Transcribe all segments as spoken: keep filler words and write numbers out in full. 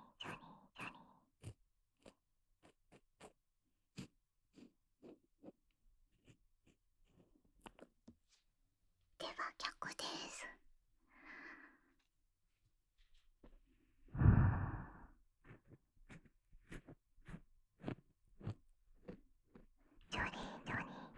ジョリジョリ。では逆です。ジョリジョリジョリジョリ。ジョリジョリジョリジョリ。ジョリジョリジョリジョリ。ジョリジョリジョリジョリ。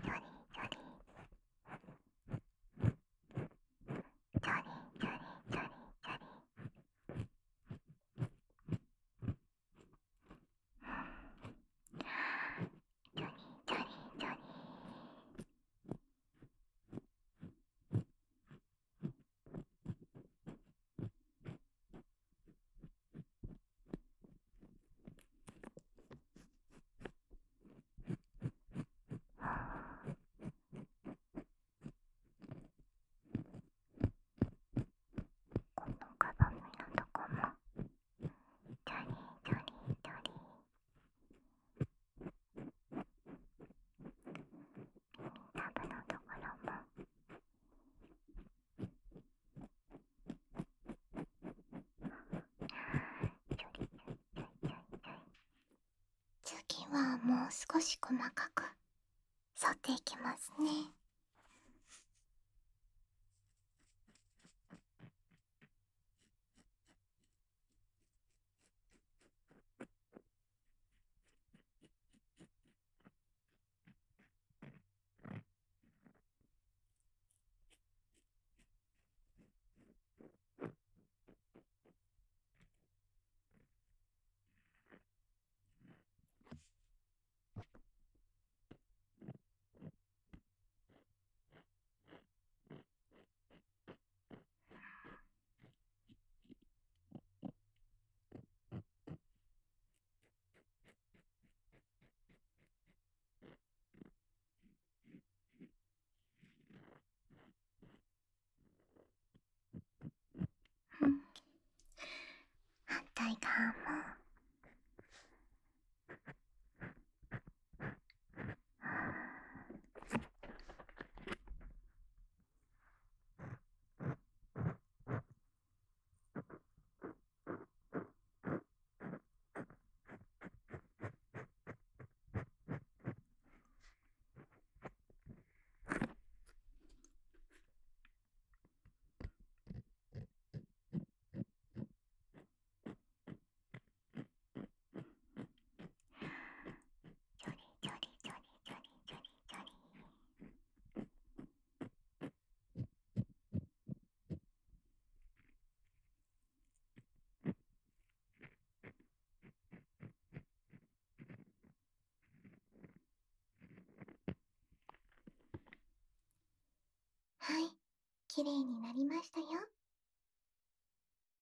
この鏡のとこもジョリジョリジョリ。耳たぶのところもジョリジョリジョリジョリジョリ。次はもう少し細かく剃っていきますね。うん、反対側も。ジョリジョリジョリジョリジョリジョリ。はい、きれいになりましたよ。